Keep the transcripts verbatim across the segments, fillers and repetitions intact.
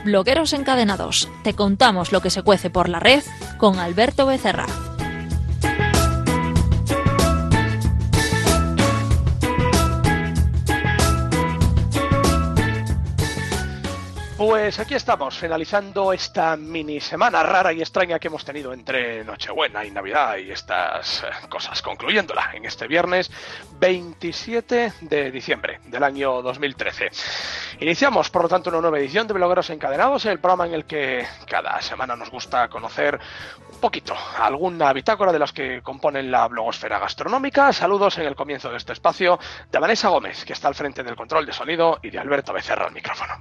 Blogueros Encadenados. Te contamos lo que se cuece por la red con Alberto Becerra. Pues aquí estamos, finalizando esta mini semana rara y extraña que hemos tenido entre Nochebuena y Navidad y estas cosas, concluyéndola en este viernes veintisiete de diciembre del año dos mil trece. Iniciamos, por lo tanto, una nueva edición de Blogueros Encadenados, el programa en el que cada semana nos gusta conocer un poquito alguna bitácora de las que componen la blogosfera gastronómica. Saludos en el comienzo de este espacio de Vanessa Gómez, que está al frente del control de sonido, y de Alberto Becerra al micrófono.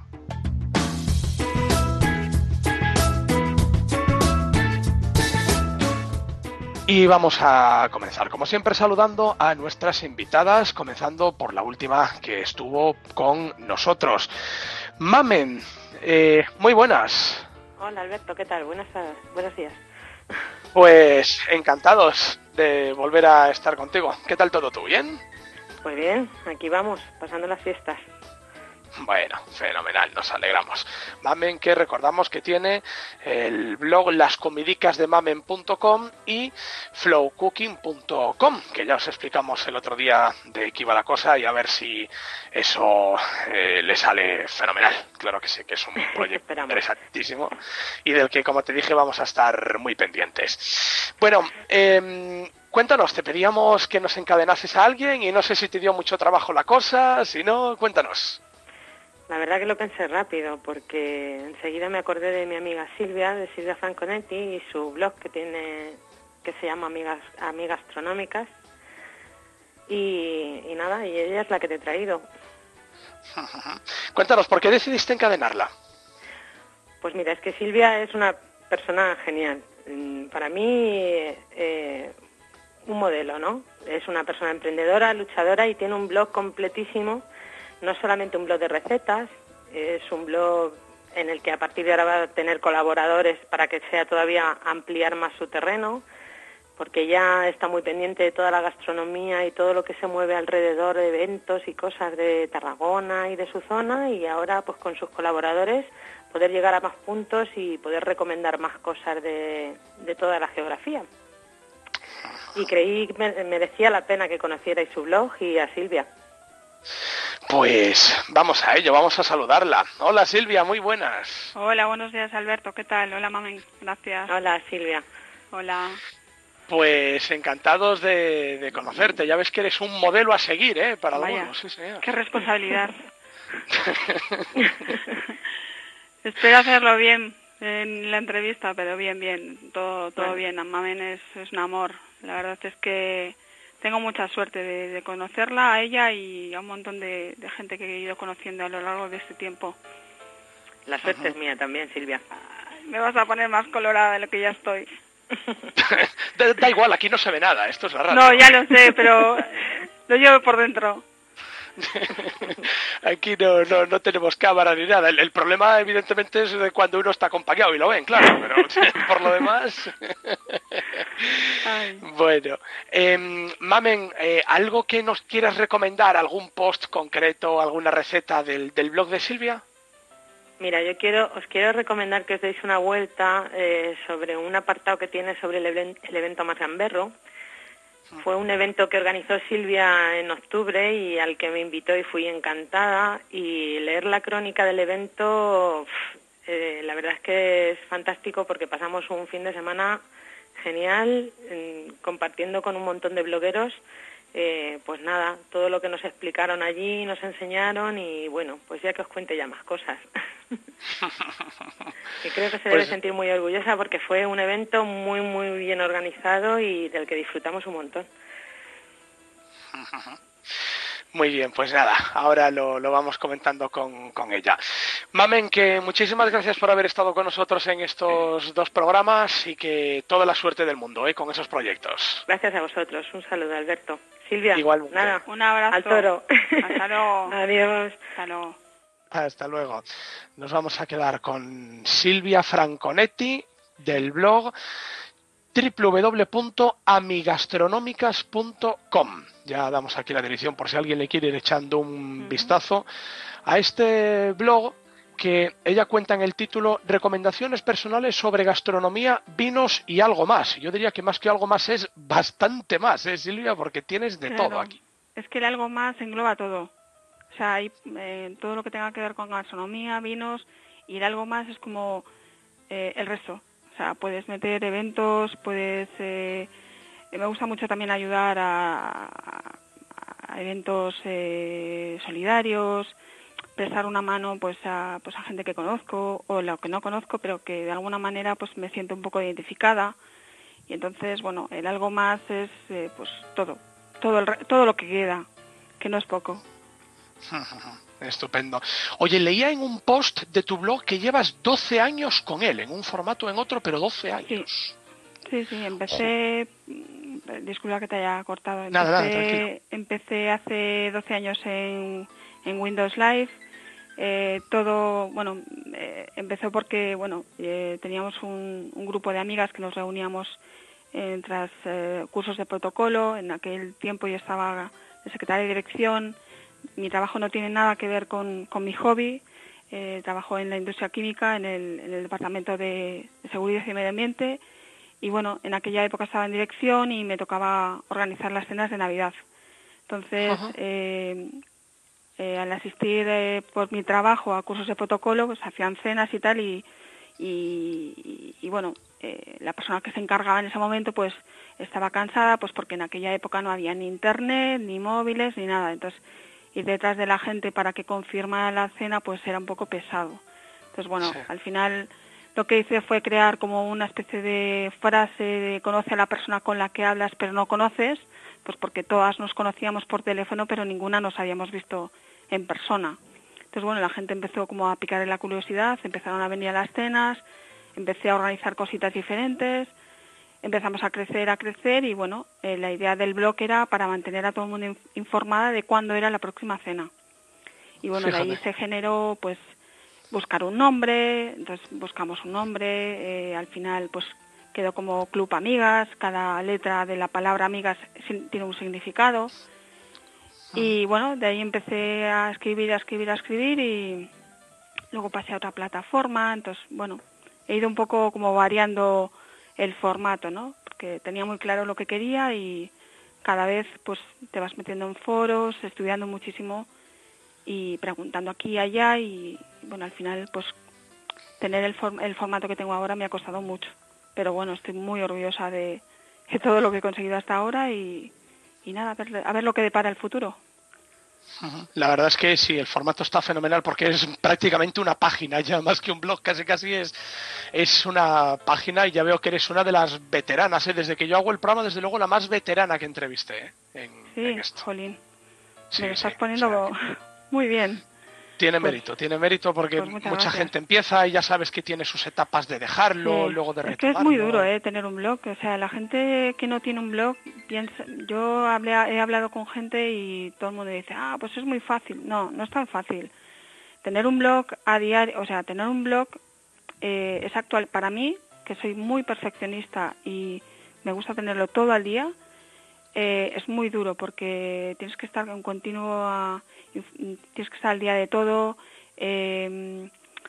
Y vamos a comenzar, como siempre, saludando a nuestras invitadas, comenzando por la última que estuvo con nosotros. Mamen, eh, muy buenas. Hola Alberto, ¿qué tal? Buenas, buenos días. Pues encantados de volver a estar contigo. ¿Qué tal todo tú? ¿Bien? Pues bien, aquí vamos, pasando las fiestas. Bueno, fenomenal, nos alegramos. Mamen, que recordamos que tiene el blog lascomidicasdemamen punto com y flowcooking punto com, que ya os explicamos el otro día de qué iba la cosa, y a ver si eso eh, le sale fenomenal. Claro que sí, que es un proyecto interesantísimo y del que, como te dije, vamos a estar muy pendientes. Bueno, eh, cuéntanos, te pedíamos que nos encadenases a alguien y no sé si te dio mucho trabajo la cosa, si no, cuéntanos. La verdad que lo pensé rápido, porque enseguida me acordé de mi amiga Silvia, de Silvia Franconetti, y su blog que tiene, que se llama Amigas, Amigas Astronómicas, y, y nada, y ella es la que te he traído. Cuéntanos, ¿por qué decidiste encadenarla? Pues mira, es que Silvia es una persona genial. Para mí, eh, un modelo, ¿no? Es una persona emprendedora, luchadora, y tiene un blog completísimo. No solamente un blog de recetas, es un blog en el que a partir de ahora va a tener colaboradores para que sea todavía ampliar más su terreno, porque ya está muy pendiente de toda la gastronomía y todo lo que se mueve alrededor de eventos y cosas de Tarragona y de su zona, y ahora pues con sus colaboradores poder llegar a más puntos y poder recomendar más cosas de, de toda la geografía. Y creí que merecía la pena que conocierais su blog y a Silvia. Pues vamos a ello, vamos a saludarla. Hola Silvia, muy buenas. Hola, buenos días Alberto, ¿qué tal? Hola Mamen, gracias. Hola Silvia. Hola. Pues encantados de, de conocerte, ya ves que eres un modelo a seguir, ¿eh? Para Vaya, algunos, sí señor. Qué responsabilidad. Espero hacerlo bien en la entrevista, pero bien, bien, todo, todo bien. Mamen es, es un amor, la verdad es que tengo mucha suerte de, de conocerla, a ella y a un montón de, de gente que he ido conociendo a lo largo de este tiempo. La suerte uh-huh. es mía también, Silvia. Me vas a poner más colorada de lo que ya estoy. da, da igual, aquí no se ve nada, esto es la radio. No, ya lo sé, pero lo llevo por dentro. Aquí no, no, no tenemos cámara ni nada. El, el problema, evidentemente, es de cuando uno está acompañado y lo ven, claro, pero por lo demás... Bueno, eh, Mamen, eh, ¿algo que nos quieras recomendar? ¿Algún post concreto, alguna receta del, del blog de Silvia? Mira, yo quiero os quiero recomendar que os deis una vuelta eh, sobre un apartado que tiene sobre el, even, el evento Más Gamberro. Fue un evento que organizó Silvia en octubre y al que me invitó y fui encantada. Y leer la crónica del evento, eh, la verdad es que es fantástico porque pasamos un fin de semana genial, eh, compartiendo con un montón de blogueros. Eh, pues nada, todo lo que nos explicaron allí, nos enseñaron y bueno, pues ya que os cuente ya más cosas. Y creo que se debe pues... sentir muy orgullosa porque fue un evento muy muy bien organizado y del que disfrutamos un montón. Muy bien, pues nada, ahora lo, lo vamos comentando con, con ella. Mamen, que muchísimas gracias por haber estado con nosotros en estos dos programas y que toda la suerte del mundo ¿eh? con esos proyectos. Gracias a vosotros, un saludo Alberto. Silvia, igualmente. Nada, un abrazo. Al toro. Hasta luego. Adiós. Hasta luego. Hasta luego. Nos vamos a quedar con Silvia Franconetti del blog doble u doble u doble u punto amigastronómicas punto com. Ya damos aquí la dirección por si alguien le quiere ir echando un uh-huh. vistazo a este blog porque ella cuenta en el título recomendaciones personales sobre gastronomía, vinos y algo más. Yo diría que más que algo más es bastante más, ¿eh, Silvia? Porque tienes de Claro, todo aquí. es que el algo más engloba todo. O sea, hay eh, todo lo que tenga que ver con gastronomía, vinos, y el algo más es como eh, el resto. O sea, puedes meter eventos, puedes... Eh, me gusta mucho también ayudar a, a, a eventos eh, solidarios, prestar una mano pues a, pues a gente que conozco o lo que no conozco, pero que de alguna manera pues me siento un poco identificada. Y entonces, bueno, el algo más es eh, pues todo, todo, el, todo lo que queda, que no es poco. Estupendo. Oye, leía en un post de tu blog que llevas doce años con él, en un formato o en otro, pero doce años. Sí, sí, sí, empecé, oh. disculpa que te haya cortado, empecé, nada, nada, tranquilo. Empecé hace doce años en, en Windows Live. Eh, todo, bueno, eh, empezó porque, bueno, eh, teníamos un, un grupo de amigas que nos reuníamos en tras eh, cursos de protocolo. En aquel tiempo yo estaba de secretaria de dirección. Mi trabajo no tiene nada que ver con, con mi hobby. Eh, trabajo en la industria química, en el, en el departamento de, de seguridad y medio ambiente. Y bueno, en aquella época estaba en dirección y me tocaba organizar las cenas de Navidad. Entonces, eh, eh, al asistir eh, por mi trabajo a cursos de protocolo, pues hacían cenas y tal, y, y, y, y bueno, eh, la persona que se encargaba en ese momento pues estaba cansada, pues porque en aquella época no había ni internet, ni móviles, ni nada. Entonces, ir detrás de la gente para que confirmara la cena pues era un poco pesado. Entonces, bueno, sí. Al final lo que hice fue crear como una especie de frase de conoce a la persona con la que hablas pero no conoces, pues porque todas nos conocíamos por teléfono pero ninguna nos habíamos visto en persona. Entonces, bueno, la gente empezó como a picar en la curiosidad, empezaron a venir a las cenas, empecé a organizar cositas diferentes, empezamos a crecer, a crecer y bueno, eh, la idea del blog era para mantener a todo el mundo in- informada de cuándo era la próxima cena. Y bueno, Fíjate. De ahí se generó pues buscar un nombre, entonces buscamos un nombre, eh, al final pues quedó como Club Amigas, cada letra de la palabra amigas tiene un significado. Y bueno, de ahí empecé a escribir, a escribir, a escribir y luego pasé a otra plataforma. Entonces, bueno, he ido un poco como variando el formato, ¿no? Porque tenía muy claro lo que quería y cada vez pues te vas metiendo en foros, estudiando muchísimo y preguntando aquí y allá y bueno, al final pues tener el, form- el formato que tengo ahora me ha costado mucho. Pero bueno, estoy muy orgullosa de, de todo lo que he conseguido hasta ahora y... Y nada, a ver, a ver lo que depara el futuro. La verdad es que sí, el formato está fenomenal porque es prácticamente una página, ya más que un blog, casi casi es, es una página y ya veo que eres una de las veteranas, ¿eh? Desde que yo hago el programa, desde luego la más veterana que entrevisté, ¿eh? en, sí, en esto. Jolín, sí, me lo estás sí, poniendo o sea, muy bien. Tiene pues, mérito, tiene mérito porque pues mucha gracias. gente gracias. empieza y ya sabes que tiene sus etapas de dejarlo, sí. luego de retomarlo. Es que es muy duro, ¿eh? Tener un blog. O sea, la gente que no tiene un blog piensa... Yo hablé, he hablado con gente y todo el mundo dice, ah, pues es muy fácil. No, no es tan fácil. Tener un blog a diario, o sea, tener un blog eh, es actual para mí, que soy muy perfeccionista y me gusta tenerlo todo al día. Eh, es muy duro porque tienes que estar en continuo, tienes que estar al día de todo, eh,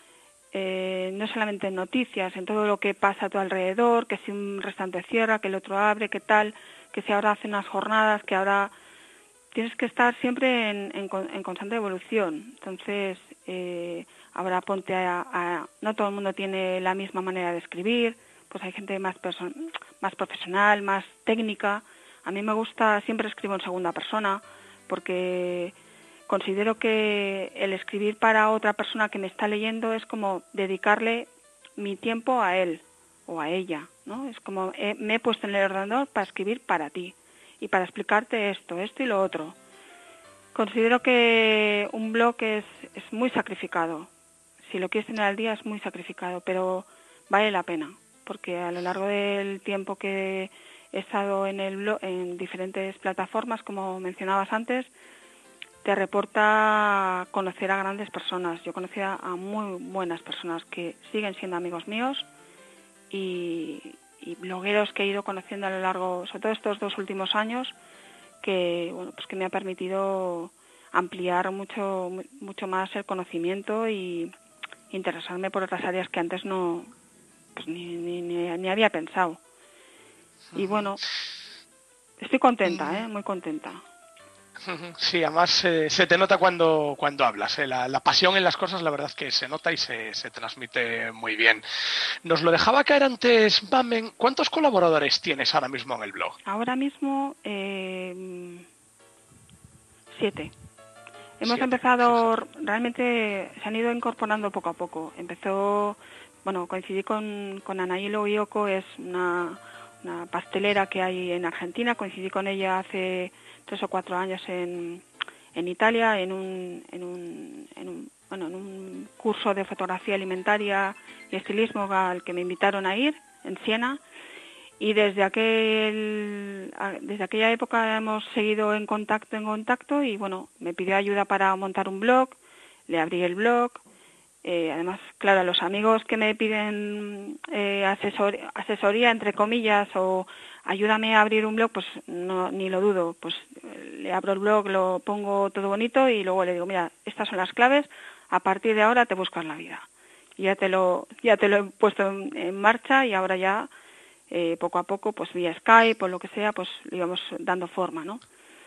eh, no solamente en noticias, en todo lo que pasa a tu alrededor, que si un restaurante cierra, que el otro abre, que tal, que si ahora hacen unas jornadas, que ahora tienes que estar siempre en, en, en constante evolución. Entonces, eh, ahora ponte a, a... No todo el mundo tiene la misma manera de escribir, pues hay gente más, perso- más profesional, más técnica. A mí me gusta, siempre escribo en segunda persona, porque considero que el escribir para otra persona que me está leyendo es como dedicarle mi tiempo a él o a ella, ¿no? Es como, eh, me he puesto en el ordenador para escribir para ti y para explicarte esto, esto y lo otro. Considero que un blog es, es muy sacrificado. Si lo quieres tener al día es muy sacrificado, pero vale la pena, porque a lo largo del tiempo que he estado en el blog, en diferentes plataformas, como mencionabas antes, te reporta conocer a grandes personas. Yo conocí a muy buenas personas que siguen siendo amigos míos y, y blogueros que he ido conociendo a lo largo, sobre todo estos dos últimos años, que bueno, pues que me ha permitido ampliar mucho mucho más el conocimiento y, interesarme por otras áreas que antes no, pues ni, ni, ni, ni había pensado. Y bueno, estoy contenta, ¿eh? Muy contenta. Sí, además eh, se te nota cuando, cuando hablas, ¿eh? la, la pasión en las cosas, la verdad que se nota y se, se transmite muy bien. Nos lo dejaba caer antes, Mamen. ¿Cuántos colaboradores tienes ahora mismo en el blog? Ahora mismo, eh, siete. Hemos Siete, empezado, fíjate. realmente se han ido incorporando poco a poco. Empezó, bueno, coincidí con, con Anaílo Ioko, es una, una pastelera que hay en Argentina. Coincidí con ella hace tres o cuatro años en, en Italia, en un, en un, en un, bueno, en un curso de fotografía alimentaria y estilismo al que me invitaron a ir en Siena. Y desde aquel desde aquella época hemos seguido en contacto en contacto y bueno, me pidió ayuda para montar un blog, le abrí el blog. Eh, además, claro, a los amigos que me piden eh, asesor, asesoría, entre comillas, o ayúdame a abrir un blog, pues no, ni lo dudo. Pues le abro el blog, lo pongo todo bonito y luego le digo, mira, estas son las claves, a partir de ahora te buscas la vida. Y ya te lo, ya te lo he puesto en, en marcha y ahora ya, eh, poco a poco, pues vía Skype o lo que sea, pues le íbamos dando forma, ¿no?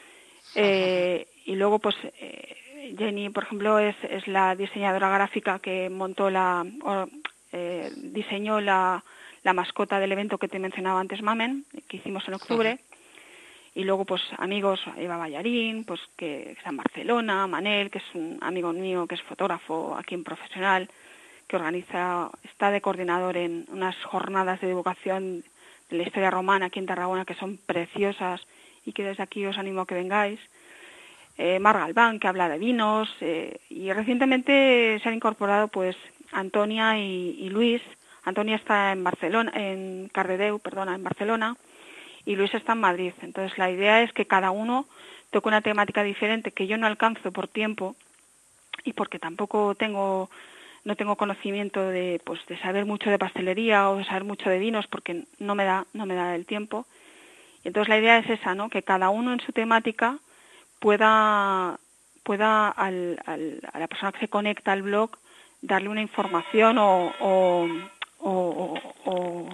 Eh, y luego, pues... Eh, Jenny, por ejemplo, es, es la diseñadora gráfica que montó la, o, eh, diseñó la, la mascota del evento que te mencionaba antes, Mamen, que hicimos en octubre. Uh-huh. Y luego, pues, amigos, Eva Ballarín, pues, que está en Barcelona, Manel, que es un amigo mío, que es fotógrafo aquí en Profesional, que organiza, está de coordinador en unas jornadas de divulgación de la historia romana aquí en Tarragona, que son preciosas y que desde aquí os animo a que vengáis. Eh, Mar Galván, que habla de vinos, eh, y recientemente se han incorporado pues Antonia y, y Luis. Antonia está en Barcelona, en Cardedeu, perdona, en Barcelona, y Luis está en Madrid. Entonces la idea es que cada uno toque una temática diferente que yo no alcanzo por tiempo y porque tampoco tengo no tengo conocimiento de pues de saber mucho de pastelería o de saber mucho de vinos porque no me da no me da el tiempo. Y entonces la idea es esa, ¿no? Que cada uno en su temática pueda pueda al, al, a la persona que se conecta al blog darle una información o o, o, o,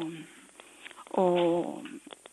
o,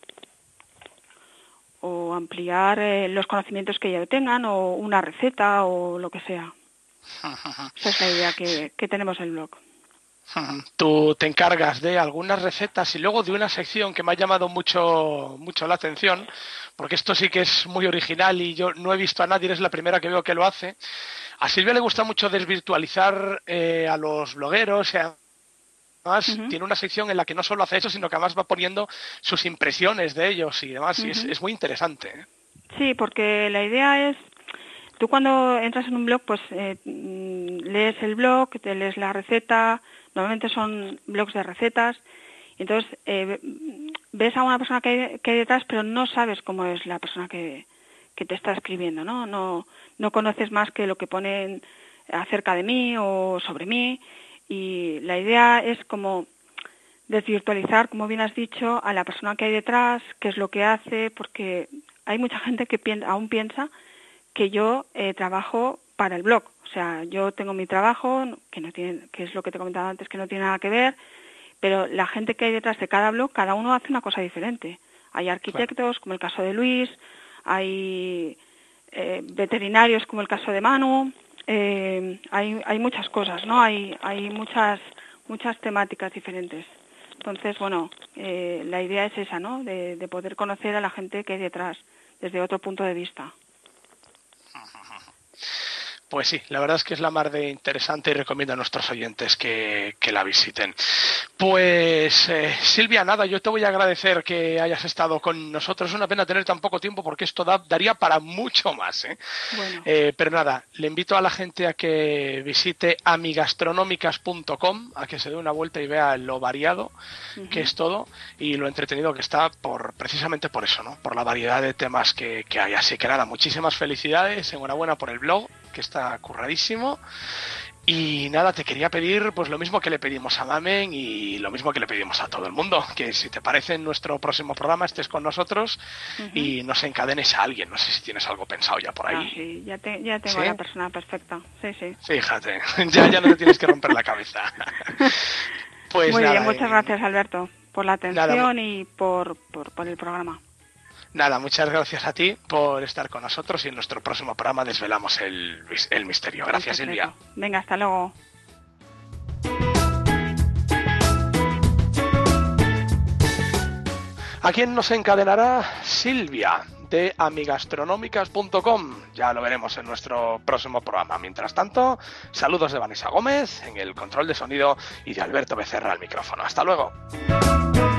o ampliar eh, los conocimientos que ya tengan o una receta o lo que sea. Esa es la idea que, que tenemos el blog. Tú te encargas de algunas recetas y luego de una sección que me ha llamado mucho mucho la atención, porque esto sí que es muy original y yo no he visto a nadie, eres la primera que veo que lo hace. A Silvia le gusta mucho desvirtualizar eh, a los blogueros y además uh-huh. tiene una sección en la que no solo hace eso, sino que además va poniendo sus impresiones de ellos y demás, uh-huh. y es, es muy interesante, ¿eh? Sí, porque la idea es, tú cuando entras en un blog, pues eh, lees el blog, te lees la receta. Normalmente son blogs de recetas, entonces eh, ves a una persona que hay, que hay detrás, pero no sabes cómo es la persona que, que te está escribiendo, ¿no? No no conoces más que lo que ponen acerca de mí o sobre mí, y la idea es como desvirtualizar, como bien has dicho, a la persona que hay detrás, qué es lo que hace, porque hay mucha gente que piensa, aún piensa que yo eh, trabajo para el blog. O sea, yo tengo mi trabajo, que no tiene, que es lo que te he comentado antes, que no tiene nada que ver, pero la gente que hay detrás de cada blog, cada uno hace una cosa diferente. Hay arquitectos, claro, como el caso de Luis, hay eh, veterinarios, como el caso de Manu, eh, hay, hay muchas cosas, ¿no? Hay, hay muchas, muchas temáticas diferentes. Entonces, bueno, eh, la idea es esa, ¿no? De, de poder conocer a la gente que hay detrás, desde otro punto de vista. Pues sí, la verdad es que es la mar de interesante y recomiendo a nuestros oyentes que, que la visiten. Pues eh, Silvia, nada, yo te voy a agradecer que hayas estado con nosotros. Es una pena tener tan poco tiempo porque esto da, daría para mucho más, ¿eh? Bueno. Eh, pero nada, le invito a la gente a que visite amigastronómicas punto com, a que se dé una vuelta y vea lo variado uh-huh. que es todo y lo entretenido que está por precisamente por eso, ¿no? Por la variedad de temas que, que hay. Así que nada, muchísimas felicidades, enhorabuena por el blog, que está curradísimo. Y nada, te quería pedir pues lo mismo que le pedimos a Mamen y lo mismo que le pedimos a todo el mundo, que si te parece en nuestro próximo programa estés con nosotros uh-huh. y nos encadenes a alguien. No sé si tienes algo pensado ya por ahí. Ah, sí, ya, te, ya tengo ¿Sí? la persona perfecta. Sí, sí. Fíjate, ya, ya no te tienes que romper la cabeza. Pues Muy nada, bien, muchas eh, gracias, Alberto, por la atención nada, y por, por, por el programa. Nada, muchas gracias a ti por estar con nosotros y en nuestro próximo programa desvelamos el, el misterio. Gracias, el Silvia. Venga, hasta luego. ¿A quién nos encadenará? Silvia, de amigastronómicas punto com. Ya lo veremos en nuestro próximo programa. Mientras tanto, saludos de Vanessa Gómez en el control de sonido y de Alberto Becerra al micrófono. Hasta luego.